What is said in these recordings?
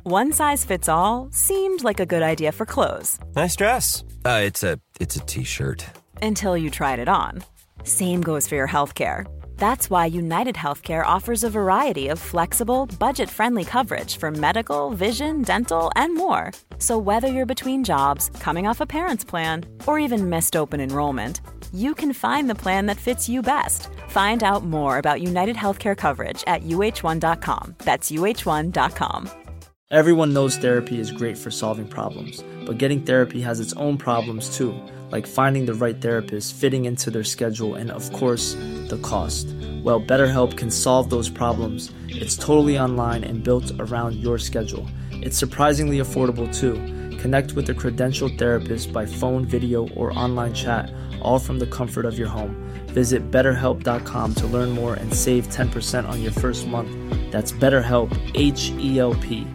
One size fits all seemed like a good idea for clothes. Nice dress. It's a t-shirt. Until you tried it on. Same goes for your healthcare. That's why United Healthcare offers a variety of flexible, budget-friendly coverage for medical, vision, dental, and more. So whether you're between jobs, coming off a parent's plan, or even missed open enrollment, you can find the plan that fits you best. Find out more about United Healthcare coverage at uh1.com. That's uh1.com. Everyone knows therapy is great for solving problems, but getting therapy has its own problems too, like finding the right therapist, fitting into their schedule, and of course, the cost. Well, BetterHelp can solve those problems. It's totally online and built around your schedule. It's surprisingly affordable too. Connect with a credentialed therapist by phone, video, or online chat, all from the comfort of your home. Visit BetterHelp.com to learn more and save 10% on your first month. That's BetterHelp, H-E-L-P.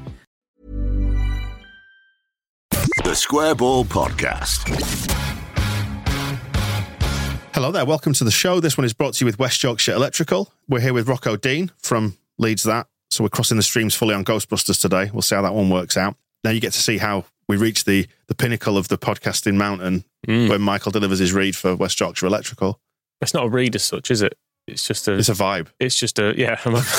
The Square Ball Podcast. Hello there, welcome to the show. This one is brought to you with West Yorkshire Electrical. We're here with Rocco Dean from Leeds That. So we're crossing the streams fully on Ghostbusters today. We'll see how that one works out. Now you get to see how we reach the pinnacle of the podcasting mountain when Michael delivers his read for West Yorkshire Electrical. It's not a read as such, is it? It's just a... It's a vibe. It's just a... Yeah.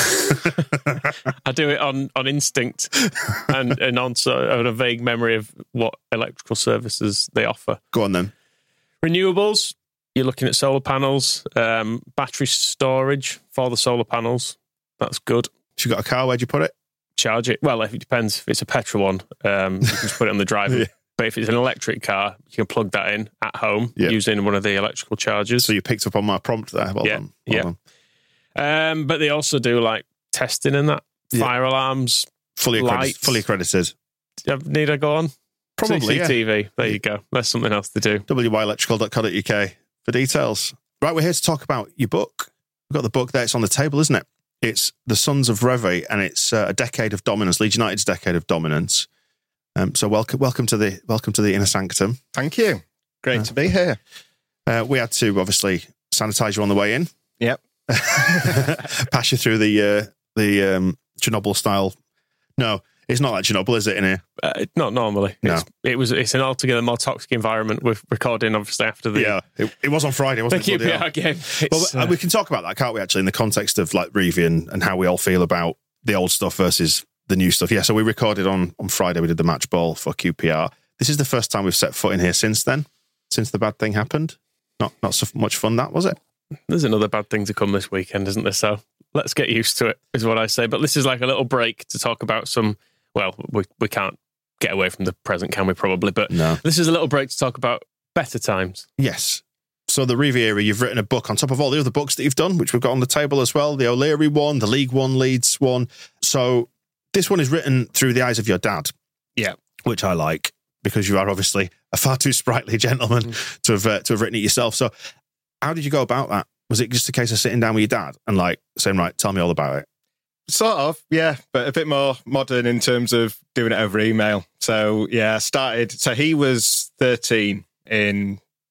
I do it on instinct and on a vague memory of what electrical services they offer. Go on then. Renewables. You're looking at solar panels, battery storage for the solar panels. That's good. If you've got a car, where'd you put it? Charge it. Well, if it depends. If it's a petrol one, you can just put it on the driver. Yeah. But if it's an electric car, you can plug that in at home using one of the electrical chargers. So you picked up on my prompt there. Well done. Well done. But they also do like testing and that. Fire alarms. Fully accredited. Need I go on? Probably, CCTV. There you go. That's something else to do. wyelectrical.co.uk for details. Right, we're here to talk about your book. We've got the book there. It's on the table, isn't it? It's The Sons of Revy, and it's a decade of dominance, Leeds United's decade of dominance. So welcome to the inner sanctum. Thank you. Great to be here. We had to obviously sanitize you on the way in. Yep. Pass you through the Chernobyl style. No, it's not like Chernobyl, is it, in here? Not normally. No. It's an altogether more toxic environment. We're recording, obviously, after the... Yeah, it was on Friday, wasn't it? The QPR game. Well, we can talk about that, can't we, actually, in the context of like Revy and how we all feel about the old stuff versus the new stuff. Yeah, so we recorded on Friday. We did the match ball for QPR. This is the first time we've set foot in here since then, since the bad thing happened. Not so much fun, that, was it? There's another bad thing to come this weekend, isn't there? So let's get used to it, is what I say. But this is like a little break to talk about some... Well, we can't get away from the present, can we, probably? But no. This is a little break to talk about better times. Yes. So the Revy era, you've written a book on top of all the other books that you've done, which we've got on the table as well. The O'Leary one, the League One Leeds one. So this one is written through the eyes of your dad. Yeah. Which I like, because you are obviously a far too sprightly gentleman to have written it yourself. So how did you go about that? Was it just a case of sitting down with your dad and like saying, right, tell me all about it? Sort of, yeah, but a bit more modern in terms of doing it over email. So, yeah, so he was 13 in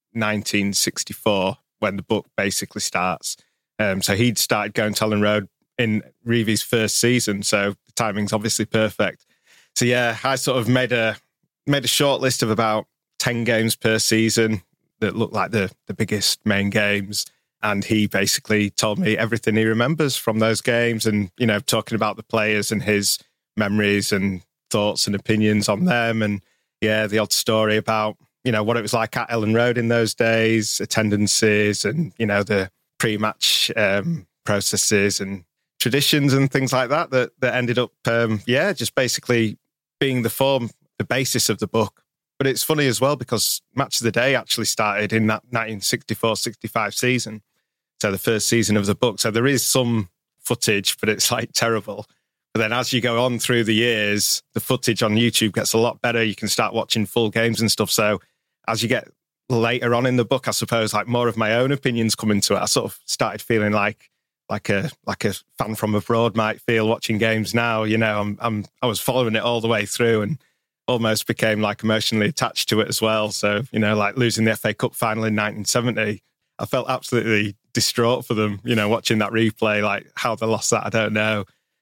1964 when the book basically starts. So he'd started going to Ellen Road in Revy's first season, so the timing's obviously perfect. So, yeah, I sort of made a short list of about 10 games per season that looked like the biggest main games. And he basically told me everything he remembers from those games and, you know, talking about the players and his memories and thoughts and opinions on them. And, yeah, the odd story about, you know, what it was like at Ellen Road in those days, attendances and, you know, the pre-match processes and traditions and things like that ended up, just basically being the basis of the book. But it's funny as well because Match of the Day actually started in that 1964-65 season. So the first season of the book. So there is some footage, but it's like terrible. But then as you go on through the years, the footage on YouTube gets a lot better. You can start watching full games and stuff. So as you get later on in the book, I suppose like more of my own opinions come into it. I sort of started feeling like a fan from abroad might feel watching games now. You know, I was following it all the way through and almost became like emotionally attached to it as well. So, you know, like losing the FA Cup final in 1970, I felt absolutely distraught for them, you know, watching that replay, like how they lost that, I don't know.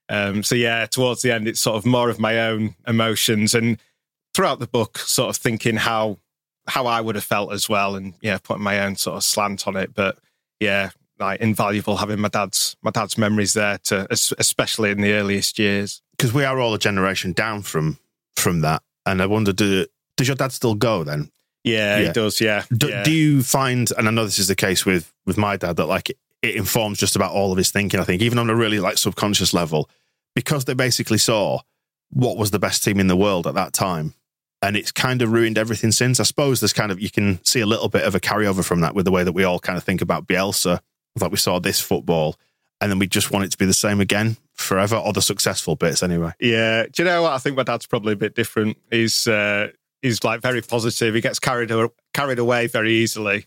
So yeah, towards the end, it's sort of more of my own emotions, and throughout the book, sort of thinking how I would have felt as well, and yeah, putting my own sort of slant on it. But yeah, like invaluable having my dad's memories there, especially in the earliest years, because we are all a generation down from that. And I wonder, does your dad still go then? Yeah, he does. Yeah. Do you find, and I know this is the case with my dad, that like it informs just about all of his thinking, I think, even on a really like subconscious level, because they basically saw what was the best team in the world at that time. And it's kind of ruined everything since. I suppose there's kind of, you can see a little bit of a carryover from that with the way that we all kind of think about Bielsa, like we saw this football, and then we just want it to be the same again forever, or the successful bits anyway. Yeah. Do you know what? I think my dad's probably a bit different. He's like very positive. He gets carried away very easily.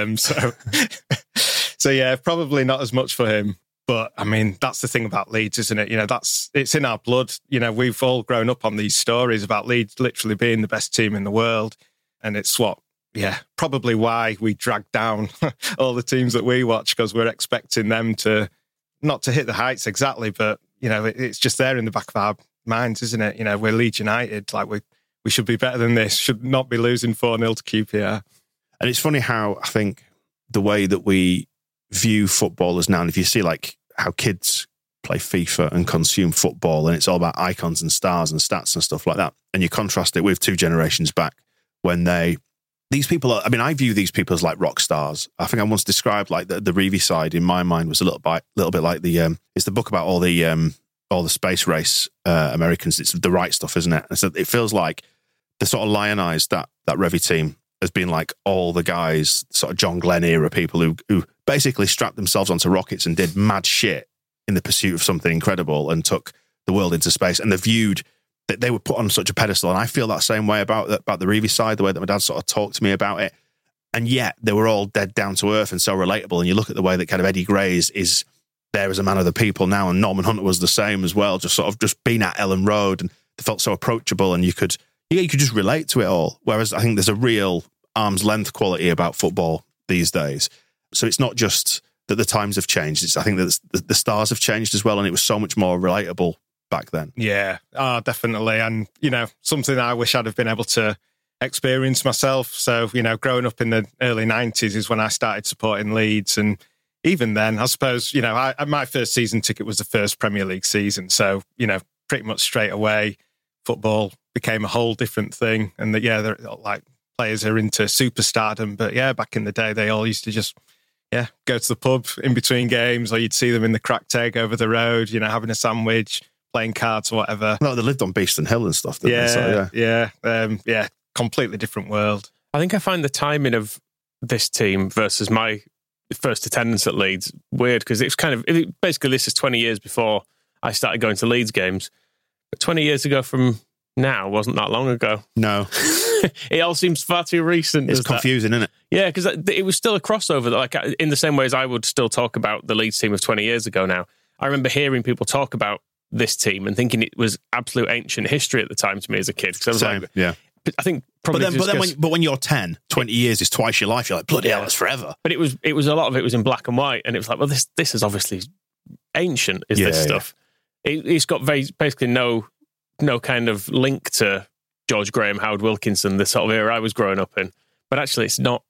So yeah, probably not as much for him. But I mean, that's the thing about Leeds, isn't it? You know, it's in our blood. You know, we've all grown up on these stories about Leeds literally being the best team in the world. And it's probably why we drag down all the teams that we watch, because we're expecting them to not to hit the heights exactly, but you know, it's just there in the back of our minds, isn't it? You know, we're Leeds United, like we should be better than this, should not be losing 4-0 to QPR. And it's funny how I think the way that we view footballers now, and if you see like how kids play FIFA and consume football, and it's all about icons and stars and stats and stuff like that, and you contrast it with 2 generations back when these people are, I mean, I view these people as like rock stars. I think I once described like the Reevy side in my mind was a little bit like it's the book about all the space race Americans. It's The Right Stuff, isn't it? And so it feels like they sort of lionized that Revy team as being like all the guys, sort of John Glenn era people who basically strapped themselves onto rockets and did mad shit in the pursuit of something incredible and took the world into space. And they viewed that they were put on such a pedestal. And I feel that same way about the Reevy side, the way that my dad sort of talked to me about it. And yet they were all dead down to earth and so relatable. And you look at the way that kind of Eddie Gray is there as a man of the people now, and Norman Hunter was the same as well, just sort of just being at Ellen Road, and they felt so approachable, and you could just relate to it all. Whereas I think there's a real arm's length quality about football these days. So it's not just that the times have changed. I think that the stars have changed as well, and it was so much more relatable back then. Yeah, definitely. And, you know, something I wish I'd have been able to experience myself. So, you know, growing up in the early 90s is when I started supporting Leeds. And even then, I suppose, you know, my first season ticket was the first Premier League season. So, you know, pretty much straight away, football became a whole different thing. And they're like players are into superstardom. But yeah, back in the day, they all used to just, go to the pub in between games, or you'd see them in the cracked egg over the road, you know, having a sandwich, playing cards or whatever. No, they lived on Beeston Hill and stuff, didn't they? So, completely different world. I think I find the timing of this team versus my first attendance at Leeds weird, because basically this is 20 years before I started going to Leeds games. But 20 years ago from now wasn't that long ago. No. It all seems far too recent. It's confusing, isn't it? Yeah, because it was still a crossover. Like in the same way as I would still talk about the Leeds team of 20 years ago now. I remember hearing people talk about this team and thinking it was absolute ancient history at the time to me as a kid. Because I was like, yeah. I think probably. But when you're 10, 20 years is twice your life. You're like, bloody hell, that's forever. But it was a lot of it was in black and white, and it was like, well, this is obviously ancient. This stuff? It's got basically no kind of link to George Graham, Howard Wilkinson, the sort of era I was growing up in. But actually, it's not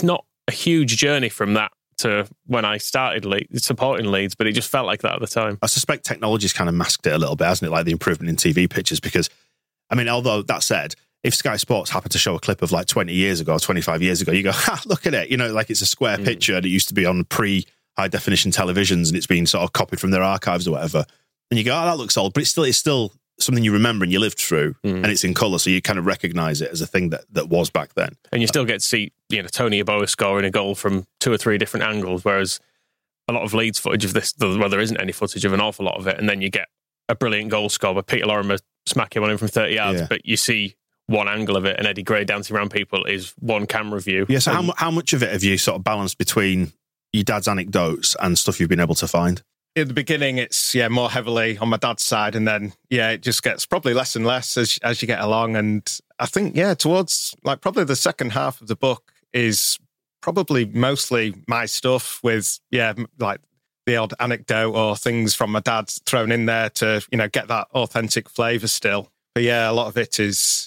a huge journey from that to when I started supporting Leeds, but it just felt like that at the time. I suspect technology's kind of masked it a little bit, hasn't it? Like the improvement in TV pictures, because, I mean, although that said, if Sky Sports happened to show a clip of like 20 years ago, 25 years ago, you go, look at it. You know, like it's a square picture that used to be on pre-high definition televisions, and it's been sort of copied from their archives or whatever. And you go, that looks old, but it's still something you remember and you lived through, and it's in colour, so you kind of recognise it as a thing that was back then. And you still get to see, you know, Tony Yeboah scoring a goal from 2 or 3 different angles, whereas a lot of Leeds footage of this, well, there isn't any footage of an awful lot of it, and then you get a brilliant goal score where Peter Lorimer smack him on him from 30 yards, but you see one angle of it, and Eddie Gray dancing around people is one camera view. Yeah, so how much of it have you sort of balanced between your dad's anecdotes and stuff you've been able to find? At the beginning, it's more heavily on my dad's side, and then it just gets probably less and less as you get along. And I think towards like probably the second half of the book is probably mostly my stuff with like the odd anecdote or things from my dad thrown in there to, get that authentic flavour still. But yeah, a lot of it is,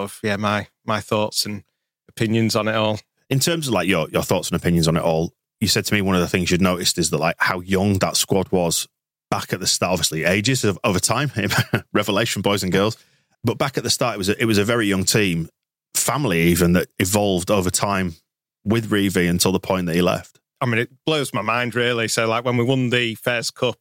my thoughts and opinions on it all. In terms of like your thoughts and opinions on it all, you said to me one of the things you'd noticed is that like how young that squad was back at the start. Obviously, ages over time, revelation, boys and girls. But back at the start, it was a very young team, family even, that evolved over time with Reevy until the point that he left. I mean, it blows my mind, really. So, like, when we won the Fairs Cup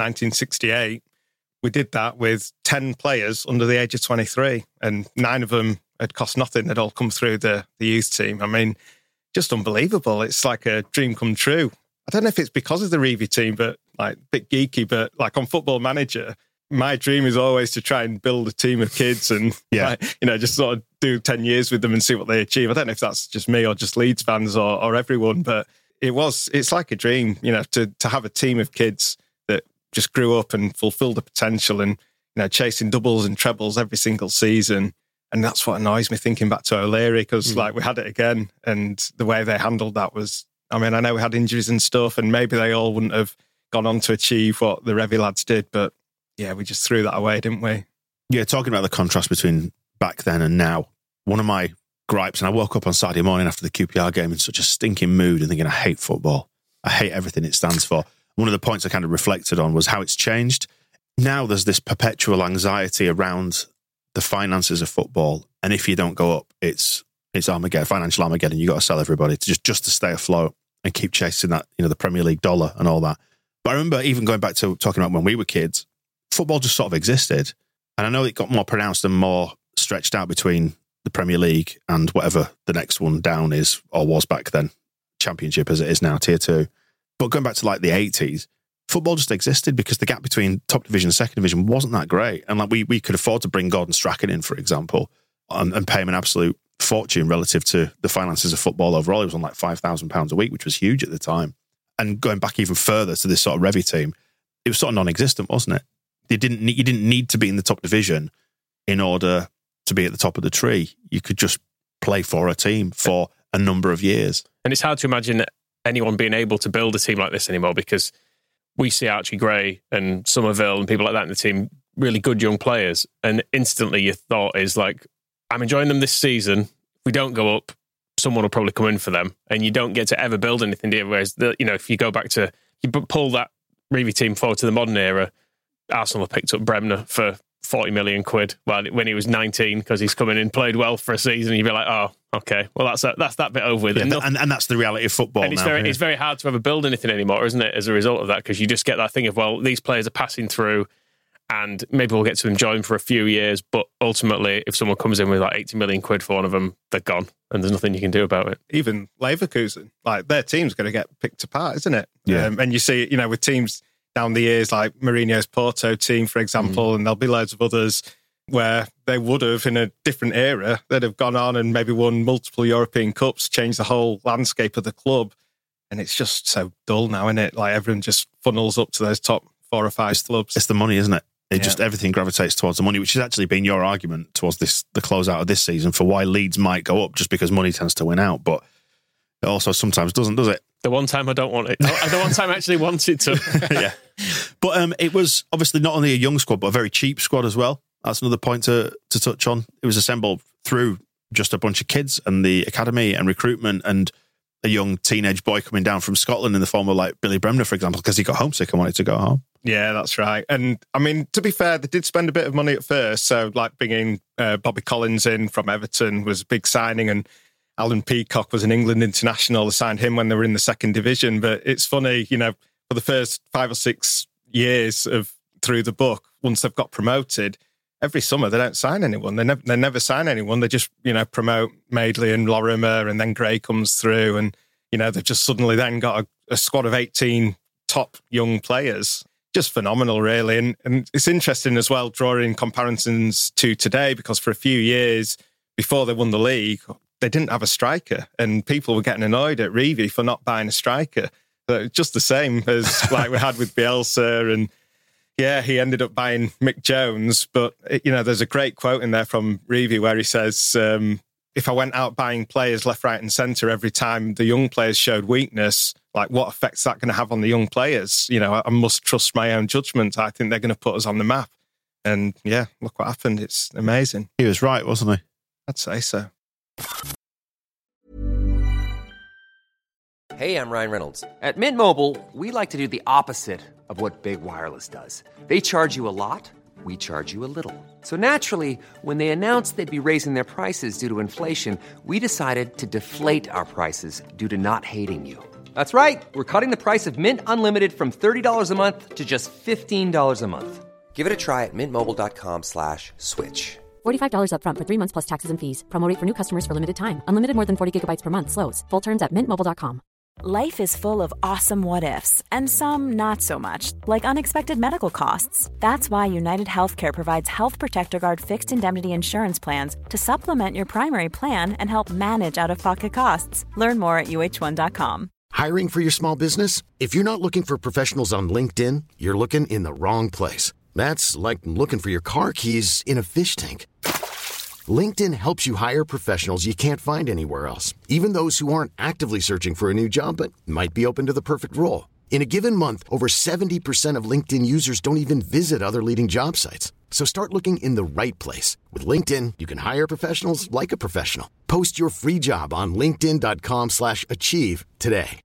1968, we did that with 10 players under the age of 23, and 9 of them had cost nothing. They'd all come through the youth team. I mean, just unbelievable. It's like a dream come true. I don't know if it's because of the Reevy team, but like a bit geeky, but like on Football Manager, my dream is always to try and build a team of kids and, just sort of do 10 years with them and see what they achieve. I don't know if that's just me or just Leeds fans or everyone, but it's like a dream, to have a team of kids that just grew up and fulfilled the potential and, chasing doubles and trebles every single season. And that's what annoys me thinking back to O'Leary, because like we had it again, and the way they handled that was, I mean, I know we had injuries and stuff, and maybe they all wouldn't have gone on to achieve what the Revy lads did, but yeah, we just threw that away, didn't we? Yeah, talking about the contrast between back then and now, one of my gripes, and I woke up on Saturday morning after the QPR game in such a stinking mood and thinking, I hate football. I hate everything it stands for. One of the points I kind of reflected on was how it's changed. Now there's this perpetual anxiety around the finances of football, and if you don't go up, it's Armageddon, financial Armageddon. You got to sell everybody to just to stay afloat and keep chasing that, the Premier League dollar and all that. But I remember even going back to talking about when we were kids, football just sort of existed. And I know it got more pronounced and more stretched out between the Premier League and whatever the next one down is, or was back then, Championship as it is now, Tier 2. But going back to like the 80s, football just existed because the gap between top division and second division wasn't that great. And like we could afford to bring Gordon Strachan in, for example, and pay him an absolute fortune relative to the finances of football overall. He was on like £5,000 a week, which was huge at the time. And going back even further to this sort of Revy team, it was sort of non-existent, wasn't it? You didn't need to be in the top division in order to be at the top of the tree. You could just play for a team for a number of years. And it's hard to imagine anyone being able to build a team like this anymore, because we see Archie Gray and Somerville and people like that in the team, really good young players, and instantly your thought is like, I'm enjoying them this season. If we don't go up, someone will probably come in for them, and you don't get to ever build anything. Whereas, if you go back to, you pull that Reevy team forward to the modern era, Arsenal have picked up Bremner for 40 million quid when he was 19, because he's come in and played well for a season. You'd be like, oh, okay, well, that's that bit over with. Yeah, and that's the reality of football and now. It's very hard to ever build anything anymore, isn't it, as a result of that? Because you just get that thing of, well, these players are passing through and maybe we'll get to enjoy them for a few years, but ultimately, if someone comes in with like 80 million quid for one of them, they're gone and there's nothing you can do about it. Even Leverkusen, like their team's going to get picked apart, isn't it? Yeah. And you see, with teams down the years, like Mourinho's Porto team, for example, and there'll be loads of others where they would have, in a different era, they'd have gone on and maybe won multiple European Cups, changed the whole landscape of the club. And it's just so dull now, isn't it? Like everyone just funnels up to those top 4 or 5 clubs. It's the money, isn't it? Just everything gravitates towards the money, which has actually been your argument towards the closeout of this season for why Leeds might go up, just because money tends to win out. But it also sometimes doesn't, does it? The one time I don't want it. The one time I actually want it to. Yeah. But it was obviously not only a young squad, but a very cheap squad as well. That's another point to touch on. It was assembled through just a bunch of kids and the academy and recruitment and a young teenage boy coming down from Scotland in the form of like Billy Bremner, for example, because he got homesick and wanted to go home. Yeah, that's right. And I mean, to be fair, they did spend a bit of money at first. So like bringing Bobby Collins in from Everton was a big signing, and Alan Peacock was an England international. They signed him when they were in the second division. But it's funny, for the first 5 or 6 years through the book, once they've got promoted, every summer they don't sign anyone. They never sign anyone. They just, promote Madeley and Lorimer, and then Gray comes through, and, they've just suddenly then got a squad of 18 top young players. Just phenomenal, really. And it's interesting as well, drawing comparisons to today, because for a few years before they won the league, they didn't have a striker, and people were getting annoyed at Reevy for not buying a striker. So just the same as like we had with Bielsa, and yeah, he ended up buying Mick Jones. But, there's a great quote in there from Reevy where he says if I went out buying players left, right and centre every time the young players showed weakness, like what effect's that going to have on the young players? You know, I must trust my own judgment. I think they're going to put us on the map. And yeah, look what happened. It's amazing. He was right, wasn't he? I'd say so. Hey, I'm Ryan Reynolds. At Mint Mobile, we like to do the opposite of what Big Wireless does. They charge you a lot, we charge you a little. So naturally, when they announced they'd be raising their prices due to inflation, we decided to deflate our prices due to not hating you. That's right. We're cutting the price of Mint Unlimited from $30 a month to just $15 a month. Give it a try at mintmobile.com/switch. $45 up front for 3 months plus taxes and fees. Promo rate for new customers for limited time. Unlimited more than 40 gigabytes per month. Slows full terms at mintmobile.com. Life is full of awesome what-ifs, and some not so much, like unexpected medical costs. That's why United Healthcare provides Health Protector Guard fixed indemnity insurance plans to supplement your primary plan and help manage out-of-pocket costs. Learn more at uh1.com. Hiring for your small business? If you're not looking for professionals on LinkedIn, you're looking in the wrong place. That's like looking for your car keys in a fish tank. LinkedIn helps you hire professionals you can't find anywhere else, even those who aren't actively searching for a new job but might be open to the perfect role. In a given month, over 70% of LinkedIn users don't even visit other leading job sites. So start looking in the right place. With LinkedIn, you can hire professionals like a professional. Post your free job on linkedin.com/achieve today.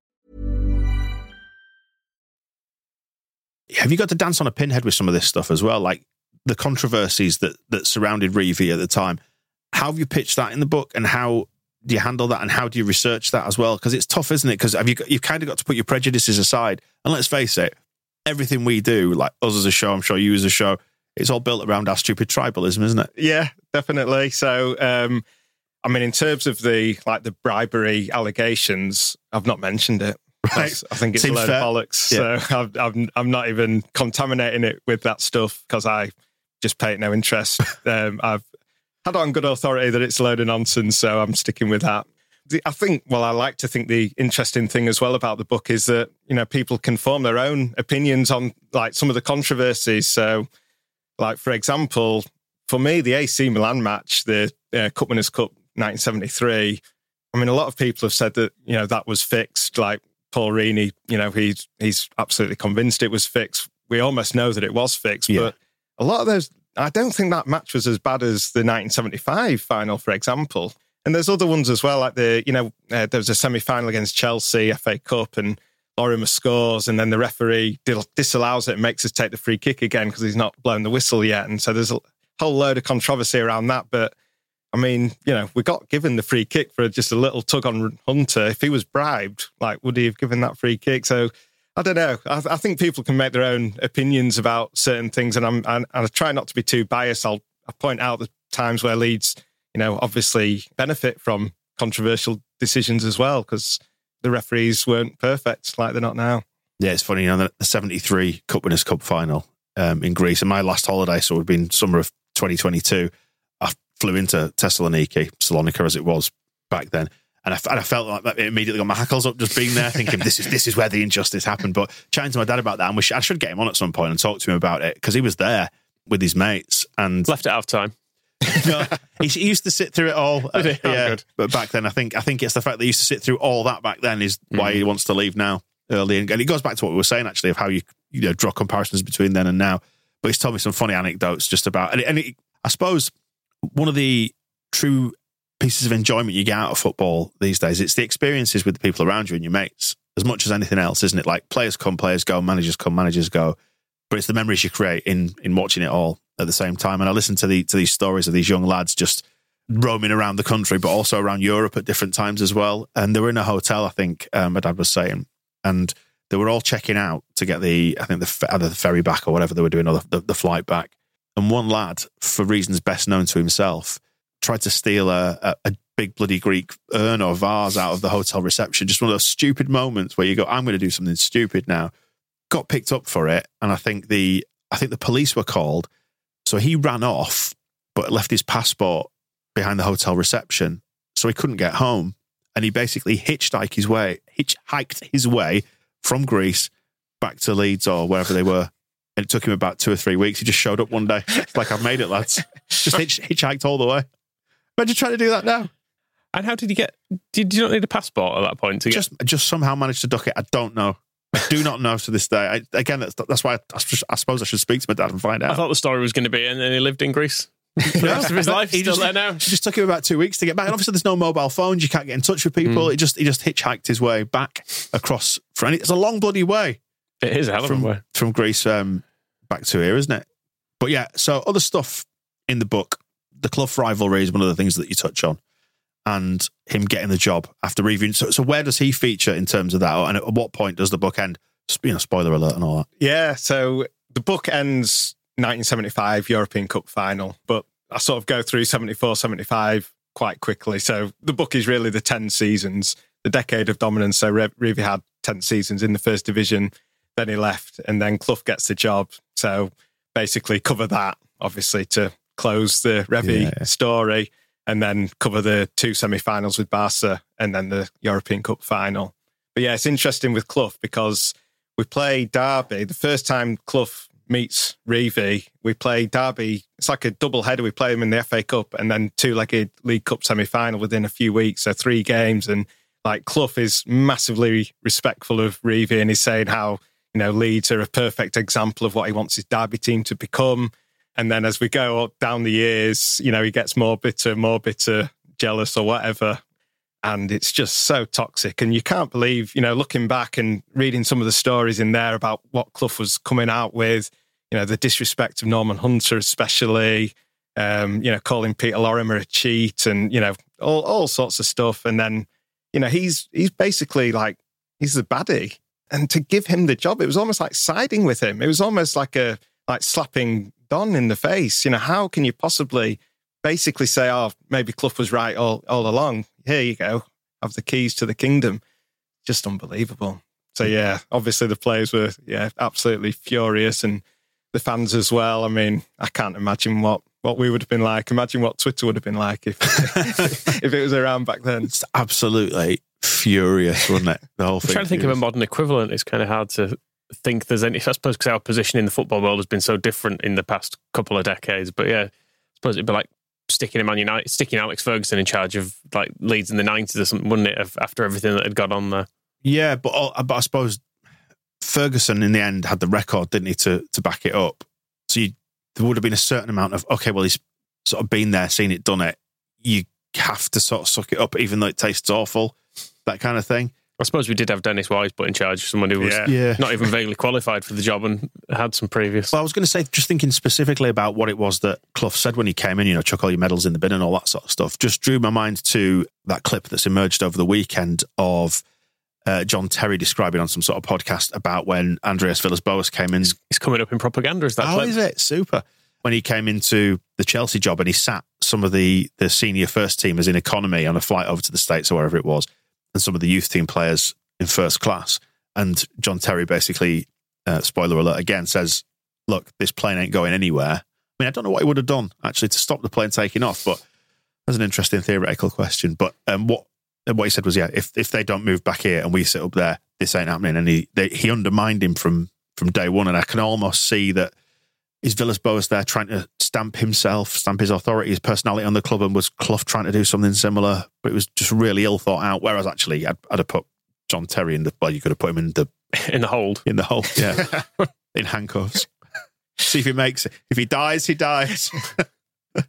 Have you got to dance on a pinhead with some of this stuff as well? Like the controversies that surrounded Reevey at the time. How have you pitched that in the book, and how do you handle that, and how do you research that as well? Because it's tough, isn't it? Because you've kind of got to put your prejudices aside. And let's face it, everything we do, like us as a show, I'm sure you as a show, it's all built around our stupid tribalism, isn't it? Yeah, definitely. So, I mean, in terms of the bribery allegations, I've not mentioned it. Right. I think it's Seems a load fair. of bollocks. Yeah. So I'm not even contaminating it with that stuff because I just pay it no interest. I've had on good authority that it's a load of nonsense, so I'm sticking with that. I like to think the interesting thing as well about the book is that, you know, people can form their own opinions on like some of the controversies. So, like, for example, for me, the AC Milan match, the Cup Winners' Cup 1973, I mean, a lot of people have said that, you know, that was fixed. Like Paul Reaney, you know, he's absolutely convinced it was fixed. We almost know that it was fixed, but a lot of those, I don't think that match was as bad as the 1975 final, for example. And there's other ones as well, like there was a semi-final against Chelsea, FA Cup, and Lorimer scores, and then the referee disallows it and makes us take the free kick again because he's not blown the whistle yet. And so there's a whole load of controversy around that. But I mean, you know, we got given the free kick for just a little tug on Hunter. If he was bribed, like, would he have given that free kick? So I don't know. I think people can make their own opinions about certain things, and I try not to be too biased. I point out the times where Leeds, you know, obviously benefit from controversial decisions as well, because the referees weren't perfect like they're not now. Yeah, it's funny, you know, the 73 Cup Winners' Cup final in Greece, and my last holiday, so it would have been summer of 2022, I flew into Thessaloniki, Salonika as it was back then, and I felt like that. It immediately got my hackles up just being there, thinking this is where the injustice happened. But chatting to my dad about that, and I should get him on at some point and talk to him about it, because he was there with his mates and left it out of time. No, he used to sit through it all. Yeah, good. But back then, I think it's the fact that he used to sit through all that back then is why he wants to leave now early. And it goes back to what we were saying actually of how you draw comparisons between then and now. But he's told me some funny anecdotes just about, and I suppose one of the true pieces of enjoyment you get out of football these days, it's the experiences with the people around you and your mates as much as anything else, isn't it? Like players come, players go, managers come, managers go. But it's the memories you create in watching it all at the same time. And I listened to these stories of these young lads just roaming around the country, but also around Europe at different times as well. And they were in a hotel, I think my dad was saying, and they were all checking out to get either the ferry back or whatever they were doing, or the flight back. And one lad, for reasons best known to himself, tried to steal a big bloody Greek urn or vase out of the hotel reception. Just one of those stupid moments where you go, I'm going to do something stupid now. Got picked up for it, and I think the police were called. So he ran off, but left his passport behind the hotel reception, so he couldn't get home. And he basically hitchhiked his way from Greece back to Leeds or wherever they were. And it took him about 2 or 3 weeks. He just showed up one day. It's like, I've made it, lads. Just hitchhiked all the way. Imagine trying to do that now. And how did you get? Did you not need a passport at that point to get? Just somehow managed to duck it. I don't know. I do not know to this day. That's why I suppose I should speak to my dad and find out. I thought the story was going to be, and then he lived in Greece for the rest of his life. He's still there now. It just took him about 2 weeks to get back. And obviously, there's no mobile phones. You can't get in touch with people. He just hitchhiked his way back across. It's a long bloody way. It is a hell of a way from Greece back to here, isn't it? But yeah, so other stuff in the book. The Clough rivalry is one of the things that you touch on, and him getting the job after reviewing. So where does he feature in terms of that? And at what point does the book end? Spoiler alert and all that. Yeah, so the book ends 1975 European Cup final, but I sort of go through 74, 75 quite quickly. So the book is really the 10 seasons, the decade of dominance. So Reevy had 10 seasons in the first division, then he left, and then Clough gets the job. So basically cover that, obviously, to close the Reevy story, and then cover the 2 semi-finals with Barca and then the European Cup final. But yeah, it's interesting with Clough because we play Derby. The first time Clough meets Reevy, we play Derby. It's like a double header. We play them in the FA Cup and then 2-legged League Cup semi-final within a few weeks. So 3 games. And like Clough is massively respectful of Reevy, and he's saying how, Leeds are a perfect example of what he wants his Derby team to become. And then as we go down the years, he gets more bitter, jealous or whatever. And it's just so toxic. And you can't believe, looking back and reading some of the stories in there about what Clough was coming out with, the disrespect of Norman Hunter especially, calling Peter Lorimer a cheat and, all sorts of stuff. And then, he's basically like, he's the baddie. And to give him the job, it was almost like siding with him. It was almost like slapping Don in the face. How can you possibly basically say, oh, maybe Clough was right all along. Here you go. Have the keys to the kingdom. Just unbelievable. So, yeah, obviously the players were, absolutely furious, and the fans as well. I mean, I can't imagine what we would have been like. Imagine what Twitter would have been like if if it was around back then. It's absolutely furious, wasn't it? The whole thing. I'm trying to think of a modern equivalent. It's kind of hard to think there's any, I suppose, because our position in the football world has been so different in the past couple of decades. But yeah, I suppose it'd be like sticking Alex Ferguson in charge of like Leeds in the 90s or something, wouldn't it? After everything that had gone on there. Yeah, but I suppose Ferguson in the end had the record, didn't he, to back it up? So there would have been a certain amount of, okay, well, he's sort of been there, seen it, done it. You have to sort of suck it up, even though it tastes awful, that kind of thing. I suppose we did have Dennis Wise put in charge, someone who was not even vaguely qualified for the job and had some previous. Well, I was going to say, just thinking specifically about what it was that Clough said when he came in, chuck all your medals in the bin and all that sort of stuff, just drew my mind to that clip that's emerged over the weekend of John Terry describing on some sort of podcast about when Andreas Villas-Boas came in. He's coming up in propaganda, is that clip? Oh, is it? Super. When he came into the Chelsea job and he sat some of the senior first teamers in economy on a flight over to the States or wherever it was, and some of the youth team players in first class. And John Terry basically, spoiler alert again, says, look, this plane ain't going anywhere. I mean, I don't know what he would have done, actually, to stop the plane taking off, but that's an interesting theoretical question. But what he said was, if they don't move back here and we sit up there, this ain't happening. And he undermined him from day one. And I can almost see that is Villas-Boas there trying to stamp his authority, his personality on the club, and was Clough trying to do something similar? But it was just really ill thought out. Whereas actually, I'd have put John Terry you could have put him in the hold. In the hold, yeah. In handcuffs. See if he makes it. If he dies, he dies. But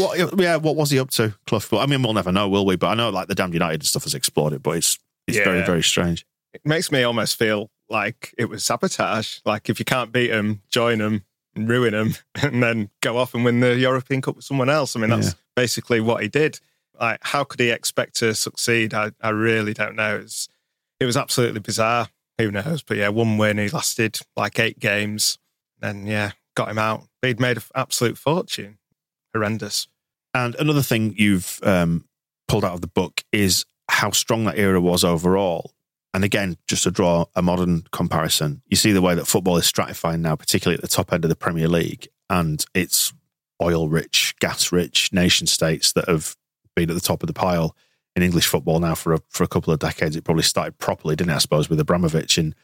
what was he up to, Clough? But I mean, we'll never know, will we? But I know like the Damned United stuff has exploded, but it's very, very strange. It makes me almost feel like it was sabotage. Like if you can't beat them, join them, and ruin them, and then go off and win the European Cup with someone else. I mean, that's basically what he did. Like, how could he expect to succeed? I really don't know. It was absolutely bizarre. Who knows? But yeah, one win. He lasted like 8 games. Then got him out. But he'd made an absolute fortune. Horrendous. And another thing you've pulled out of the book is how strong that era was overall. And again, just to draw a modern comparison, you see the way that football is stratifying now, particularly at the top end of the Premier League. And it's oil-rich, gas-rich nation states that have been at the top of the pile in English football now for a couple of decades. It probably started properly, didn't it, I suppose, with Abramovich in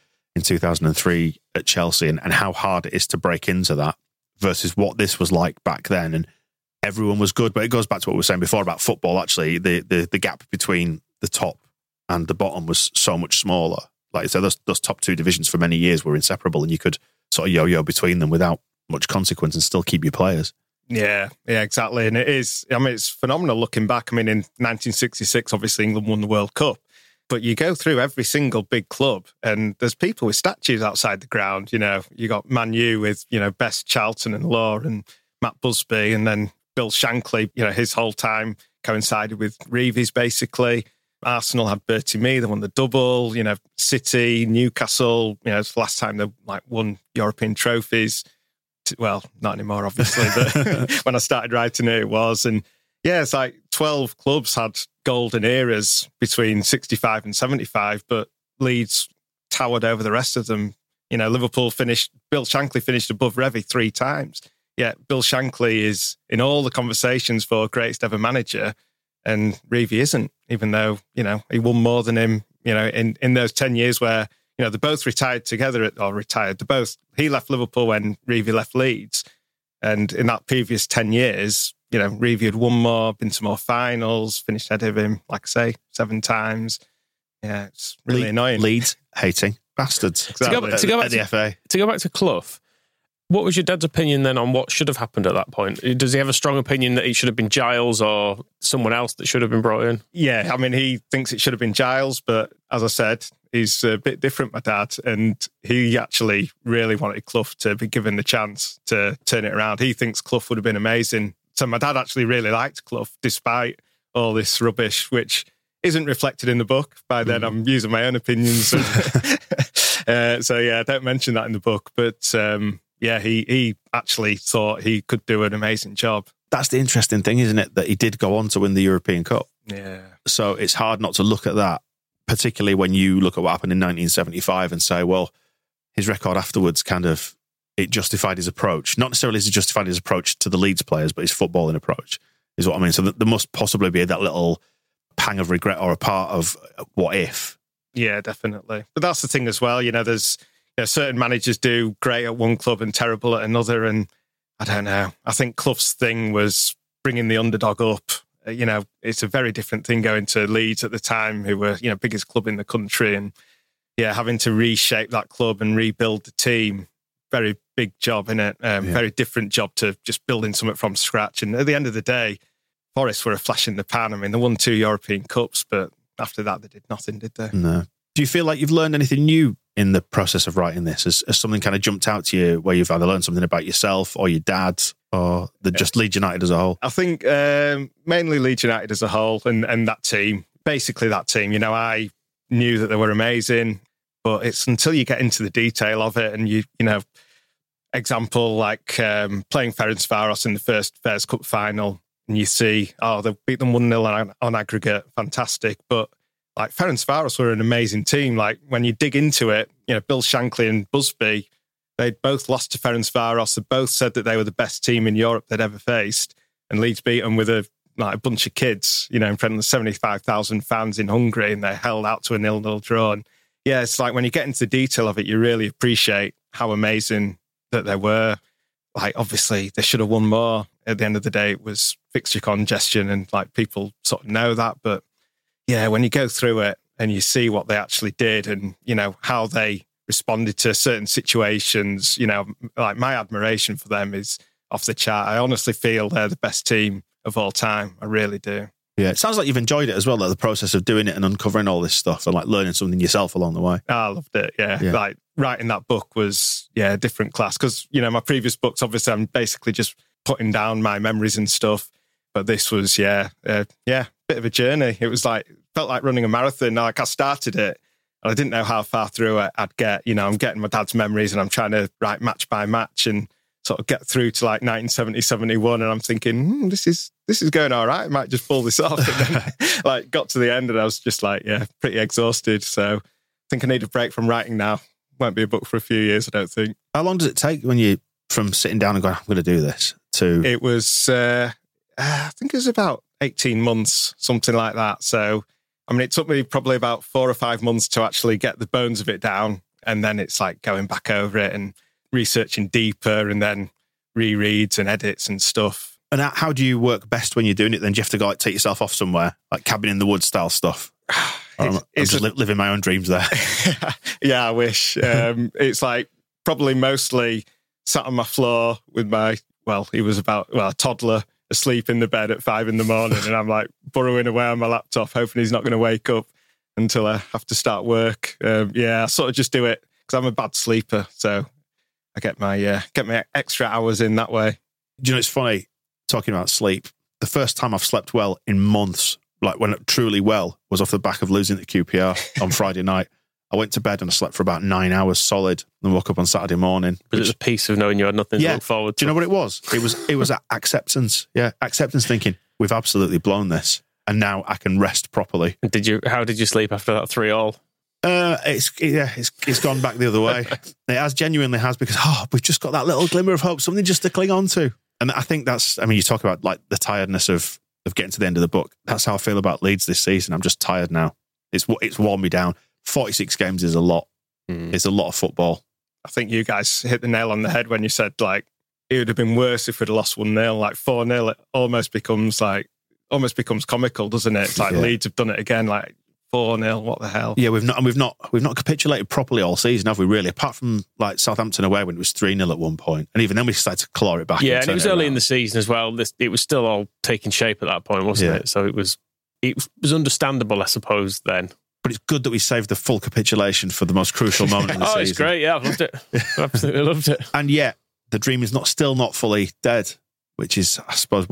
2003 at Chelsea, and how hard it is to break into that versus what this was like back then. And everyone was good. But it goes back to what we were saying before about football. Actually, the gap between the top and the bottom was so much smaller. Like I said, those top two divisions for many years were inseparable, and you could sort of yo-yo between them without much consequence and still keep your players. Yeah, exactly. And it is, I mean, it's phenomenal looking back. I mean, in 1966, obviously England won the World Cup, but you go through every single big club and there's people with statues outside the ground. You know, you got Man U with, you know, Best, Charlton and Law and Matt Busby, and then Bill Shankly, you know, his whole time coincided with Reeves basically. Arsenal had Bertie Mee, they won the double, you know, City, Newcastle, you know, it's the last time they won European trophies. Well, not anymore, obviously, but when I started writing it was. And yeah, it's like 12 clubs had golden eras between 65 and 75, but Leeds towered over the rest of them. You know, Liverpool Bill Shankly finished above Revie 3 times. Yet Bill Shankly is in all the conversations for greatest ever manager, and Reevie isn't, even though, you know, he won more than him, you know, in those 10 years where, you know, they both retired together, he left Liverpool when Reevie left Leeds. And in that previous 10 years, you know, Reevie had won more, been to more finals, finished ahead of him, like I say, 7 times. Yeah, it's really annoying. Leeds hating bastards. Exactly. To go back to Clough, what was your dad's opinion then on what should have happened at that point? Does he have a strong opinion that he should have been Giles or someone else that should have been brought in? Yeah, I mean, he thinks it should have been Giles, but as I said, he's a bit different, my dad, and he actually really wanted Clough to be given the chance to turn it around. He thinks Clough would have been amazing. So my dad actually really liked Clough, despite all this rubbish, which isn't reflected in the book. By then, I'm using my own opinions. So yeah, I don't mention that in the book, but yeah, he actually thought he could do an amazing job. That's the interesting thing, isn't it? That he did go on to win the European Cup. Yeah. So it's hard not to look at that, particularly when you look at what happened in 1975 and say, well, his record afterwards it justified his approach. Not necessarily as it justified his approach to the Leeds players, but his footballing approach is what I mean. So there must possibly be that little pang of regret or a part of what if. Yeah, definitely. But that's the thing as well. You know, there's certain managers do great at one club and terrible at another. And I don't know. I think Clough's thing was bringing the underdog up. You know, it's a very different thing going to Leeds at the time, who were, you know, biggest club in the country. And yeah, having to reshape that club and rebuild the team. Very big job, innit? Very different job to just building something from scratch. And at the end of the day, Forest were a flash in the pan. I mean, they won 2 European Cups, but after that, they did nothing, did they? No. Do you feel like you've learned anything new in the process of writing this? Has something kind of jumped out to you where you've either learned something about yourself or your dad or just Leeds United as a whole? I think mainly Leeds United as a whole and that team. Basically that team. You know, I knew that they were amazing, but it's until you get into the detail of it and you know, example like playing Ferencváros in the first Fairs Cup final and you see, they beat them 1-0 on aggregate, fantastic. But like Ferencváros were an amazing team. Like when you dig into it, you know, Bill Shankly and Busby, they'd both lost to Ferencváros. They both said that they were the best team in Europe they'd ever faced. And Leeds beat them with a bunch of kids, you know, in front of the 75,000 fans in Hungary, and they held out to a 0-0 draw. And yeah, it's like when you get into the detail of it, you really appreciate how amazing that they were. Like, obviously, they should have won more. At the end of the day, it was fixture congestion, and like people sort of know that. But yeah, when you go through it and you see what they actually did and, you know, how they responded to certain situations, you know, like my admiration for them is off the chart. I honestly feel they're the best team of all time. I really do. Yeah, it sounds like you've enjoyed it as well, like the process of doing it and uncovering all this stuff and like learning something yourself along the way. I loved it, yeah. Like writing that book was, a different class because, you know, my previous books, obviously I'm basically just putting down my memories and stuff. But this was, bit of a journey. It was felt like running a marathon. Like I started it and I didn't know how far through I'd get. You know, I'm getting my dad's memories and I'm trying to write match by match and sort of get through to like 1970, 71. And I'm thinking, this is going all right. I might just pull this off. And then got to the end and I was just pretty exhausted. So I think I need a break from writing now. Won't be a book for a few years, I don't think. How long does it take from sitting down and going, I'm going to do this, to... It was, I think it was about 18 months, something like that. So, I mean, it took me probably about 4 or 5 months to actually get the bones of it down. And then it's like going back over it and researching deeper and then rereads and edits and stuff. And how do you work best when you're doing it then? Do you have to go take yourself off somewhere, like cabin in the woods style stuff? I'm just living my own dreams there. Yeah, I wish. It's like probably mostly sat on my floor with he was a toddler asleep in the bed at 5 a.m, and I'm like burrowing away on my laptop, hoping he's not going to wake up until I have to start work. I sort of just do it because I'm a bad sleeper, so I get my extra hours in that way. Do you know, it's funny talking about sleep. The first time I've slept well in months, like when truly well, was off the back of losing the QPR on Friday night. I went to bed and I slept for about 9 hours solid, and woke up on Saturday morning. But it was a piece of knowing you had nothing to look forward to. Do you know what it was? It was acceptance. Yeah, acceptance, thinking we've absolutely blown this, and now I can rest properly. How did you sleep after that 3-3? It's gone back the other way. It genuinely has, because we've just got that little glimmer of hope, something just to cling on to. And I think you talk about like the tiredness of getting to the end of the book. That's how I feel about Leeds this season. I'm just tired now. It's worn me down. 46 games is a lot. It's a lot of football. I think you guys hit the nail on the head when you said, like, it would have been worse if we'd have lost 1-0. Like 4-0, it almost becomes comical, doesn't it? It's like Leeds have done it again, like 4-0. What the hell? Yeah, we've not capitulated properly all season, have we? Really, apart from like Southampton away when it was 3-0 at one point, and even then we started to claw it back. Yeah, and it was early in the season as well. It was still all taking shape at that point, wasn't it? So it was understandable, I suppose, then. But it's good that we saved the full capitulation for the most crucial moment in the season. It's great. Yeah, I loved it. Absolutely loved it. And yet, the dream is still not fully dead, which is, I suppose,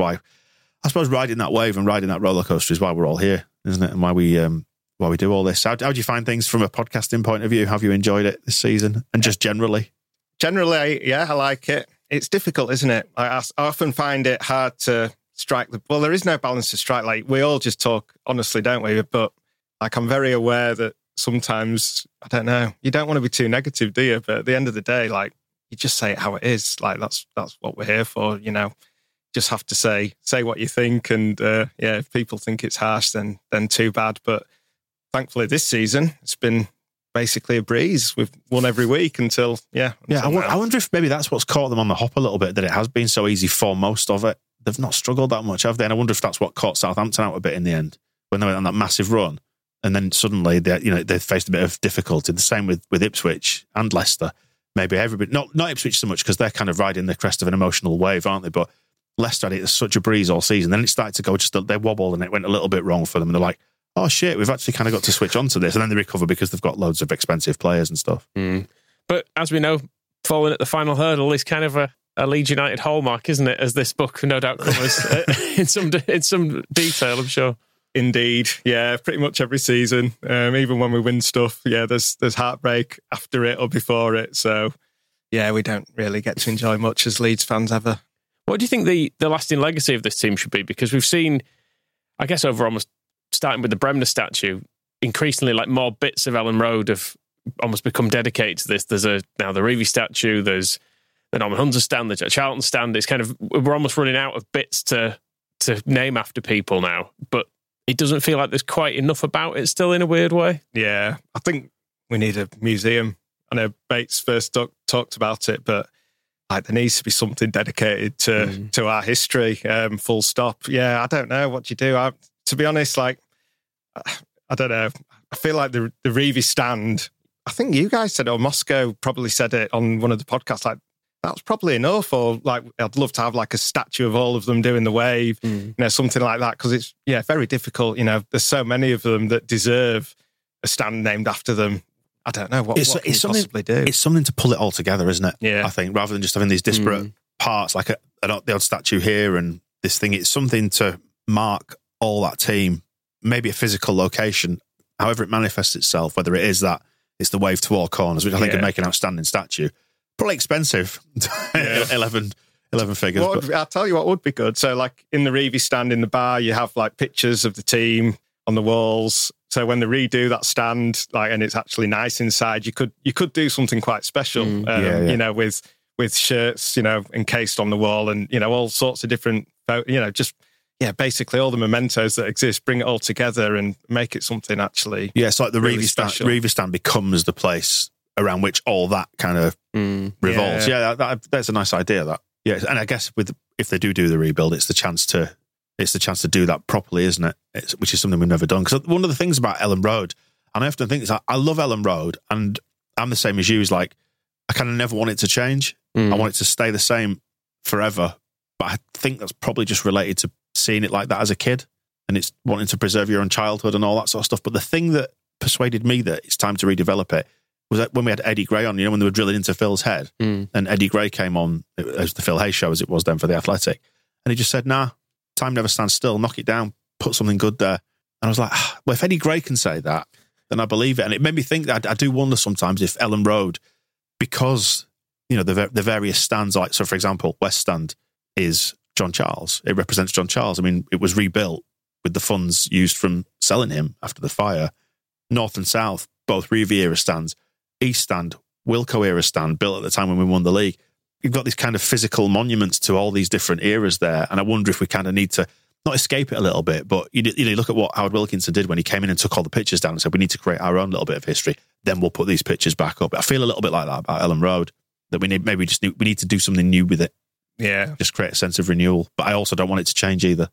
riding that wave and riding that roller coaster is why we're all here, isn't it? And why we do all this. How do you find things from a podcasting point of view? Have you enjoyed it this season? And just generally? Generally, I like it. It's difficult, isn't it? I often find it hard to strike there is no balance to strike. Like, we all just talk honestly, don't we? But like, I'm very aware that sometimes, I don't know, you don't want to be too negative, do you? But at the end of the day, like, you just say it how it is. Like, that's what we're here for, you know. Just have to say what you think. And if people think it's harsh, then too bad. But thankfully this season, it's been basically a breeze. We've won every week until I wonder if maybe that's what's caught them on the hop a little bit, that it has been so easy for most of it. They've not struggled that much, have they? And I wonder if that's what caught Southampton out a bit in the end, when they went on that massive run. And then suddenly they faced a bit of difficulty. The same with Ipswich and Leicester. Maybe everybody, not Ipswich so much, because they're kind of riding the crest of an emotional wave, aren't they? But Leicester had it as such a breeze all season. Then it started to go they wobbled and it went a little bit wrong for them. And they're like, oh shit, we've actually kind of got to switch on to this. And then they recover because they've got loads of expensive players and stuff. But as we know, falling at the final hurdle is kind of a Leeds United hallmark, isn't it? As this book no doubt covers in some detail, I'm sure. Indeed, yeah, pretty much every season. Even when we win stuff, there's heartbreak after it or before it. So, we don't really get to enjoy much as Leeds fans ever. What do you think the lasting legacy of this team should be? Because we've seen, I guess, over almost starting with the Bremner statue, increasingly like more bits of Ellen Road have almost become dedicated to this. There's now the Reevy statue, there's the Norman Hunter stand, the Charlton stand. It's kind of, we're almost running out of bits to name after people now, but it doesn't feel like there's quite enough about it still in a weird way. Yeah, I think we need a museum. I know Bates first talked about it, but like, there needs to be something dedicated to our history, full stop. Yeah, I don't know what you do. To be honest, like, I don't know. I feel like the Reevy stand, I think you guys said it, or Moscow probably said it on one of the podcasts, like, that's probably enough. Or like, I'd love to have like a statue of all of them doing the wave, something like that. Because it's, very difficult. There's so many of them that deserve a stand named after them. I don't know what can you possibly do. It's something to pull it all together, isn't it? Yeah. I think, rather than just having these disparate parts, like the odd statue here and this thing, it's something to mark all that team, maybe a physical location, however it manifests itself, whether it is that it's the wave to all corners, which I think would make an outstanding statue. Probably expensive, 11 figures. I'll tell you what would be good. So like in the Reevy stand in the bar, you have like pictures of the team on the walls. So when they redo that stand, like, and it's actually nice inside, you could do something quite special, with shirts, encased on the wall and, all sorts of different, basically all the mementos that exist, bring it all together and make it something actually. Yeah, it's like the really Reevy stand becomes the place around which all that kind of revolves. Yeah, that's a nice idea, that. Yeah, and I guess if they do the rebuild, it's the chance to do that properly, isn't it? Which is something we've never done. Because one of the things about Ellen Road, and I often think is I love Ellen Road, and I'm the same as you. Is like I kind of never want it to change. I want it to stay the same forever. But I think that's probably just related to seeing it like that as a kid, and it's wanting to preserve your own childhood and all that sort of stuff. But the thing that persuaded me that it's time to redevelop it was that when we had Eddie Gray on, when they were drilling into Phil's head, and Eddie Gray came on as the Phil Hayes show, as it was then for The Athletic, and he just said, nah, time never stands still, knock it down, put something good there. And I was like, well, if Eddie Gray can say that, then I believe it. And it made me think that I do wonder sometimes if Ellen Road, because, the various stands, like, so for example, West Stand is John Charles. It represents John Charles. I mean, it was rebuilt with the funds used from selling him after the fire. North and South, both Reeve era stands. East Stand, Wilco era stand, built at the time when we won the league. You've got these kind of physical monuments to all these different eras there. And I wonder if we kind of need to not escape it a little bit, but you look at what Howard Wilkinson did when he came in and took all the pictures down and said, we need to create our own little bit of history. Then we'll put these pictures back up. I feel a little bit like that about Ellen Road, that we need to do something new with it. Yeah. Just create a sense of renewal. But I also don't want it to change either.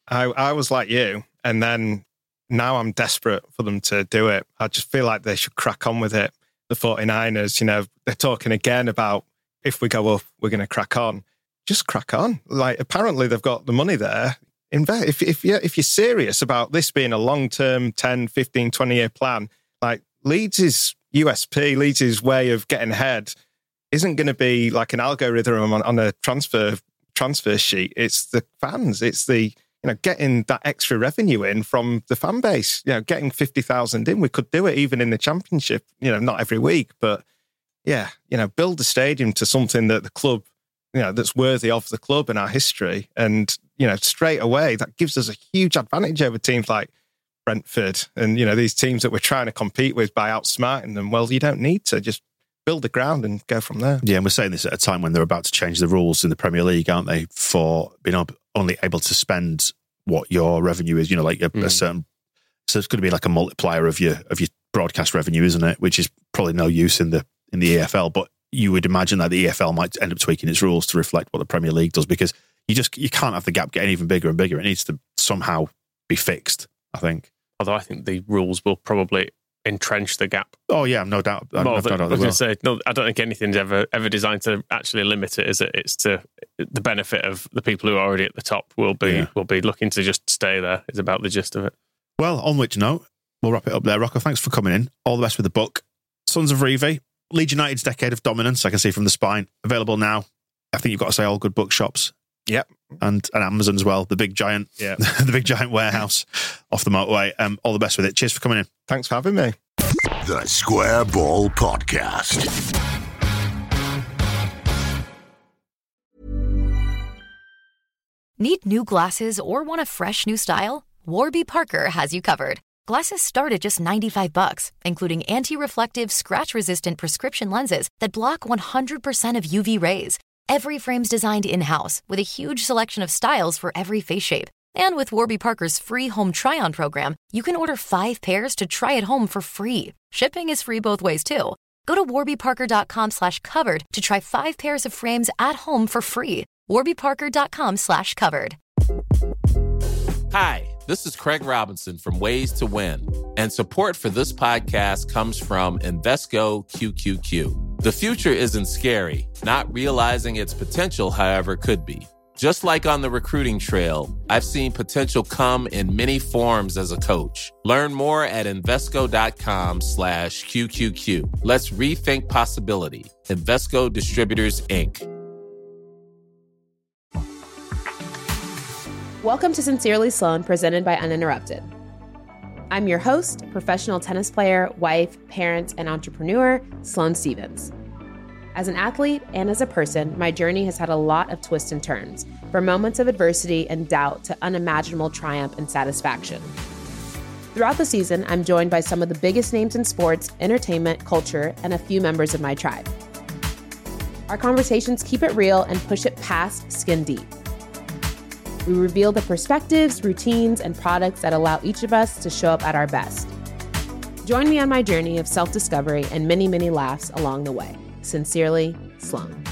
I was like you. And then now I'm desperate for them to do it. I just feel like they should crack on with it. The 49ers, they're talking again about if we go up, we're going to crack on. Just crack on. Like, apparently they've got the money there. Invest. If you're serious about this being a long-term 10, 15, 20-year plan, like Leeds' USP, Leeds' way of getting ahead isn't going to be like an algorithm on a transfer sheet. It's the fans. It's the getting that extra revenue in from the fan base, getting 50,000 in. We could do it even in the Championship, not every week, but build the stadium to something that the club, that's worthy of the club and our history. And, straight away, that gives us a huge advantage over teams like Brentford and, these teams that we're trying to compete with by outsmarting them. Well, you don't need to just build the ground and go from there. Yeah, and we're saying this at a time when they're about to change the rules in the Premier League, aren't they, for being only able to spend what your revenue is, a certain. So it's going to be like a multiplier of your broadcast revenue, isn't it? Which is probably no use in the EFL. But you would imagine that the EFL might end up tweaking its rules to reflect what the Premier League does, because you can't have the gap getting even bigger and bigger. It needs to somehow be fixed, I think. Although I think the rules will probably entrench the gap. Oh yeah, no doubt. I was going to say, no, I don't think anything's ever designed to actually limit it, is it? It's to the benefit of the people who are already at the top will be looking to just stay there. Is about the gist of it. Well, on which note, we'll wrap it up there. Rocco, thanks for coming in. All the best with the book. Sons of Reeve, Leeds United's Decade of Dominance, I can see from the spine. Available now. I think you've got to say all good bookshops. Yep. And Amazon as well. The big giant, the big giant warehouse off the motorway. All the best with it. Cheers for coming in. Thanks for having me. The Square Ball Podcast. Need new glasses or want a fresh new style? Warby Parker has you covered. Glasses start at just $95, including anti-reflective, scratch-resistant prescription lenses that block 100% of UV rays. Every frame's designed in-house with a huge selection of styles for every face shape. And with Warby Parker's free home try-on program, you can order 5 pairs to try at home for free. Shipping is free both ways, too. Go to warbyparker.com/covered to try 5 pairs of frames at home for free. warbyparker.com/covered. Hi, this is Craig Robinson from Ways to Win, and support for this podcast comes from Invesco QQQ. The future isn't scary. Not realizing its potential, however, could be. Just like on the recruiting trail, I've seen potential come in many forms as a coach. Learn more at Invesco.com/QQQ. Let's rethink possibility. Invesco Distributors, Inc. Welcome to Sincerely Sloan, presented by Uninterrupted. I'm your host, professional tennis player, wife, parent, and entrepreneur, Sloane Stevens. As an athlete and as a person, my journey has had a lot of twists and turns, from moments of adversity and doubt to unimaginable triumph and satisfaction. Throughout the season, I'm joined by some of the biggest names in sports, entertainment, culture, and a few members of my tribe. Our conversations keep it real and push it past skin deep. We reveal the perspectives, routines, and products that allow each of us to show up at our best. Join me on my journey of self-discovery and many, many laughs along the way. Sincerely, Sloane.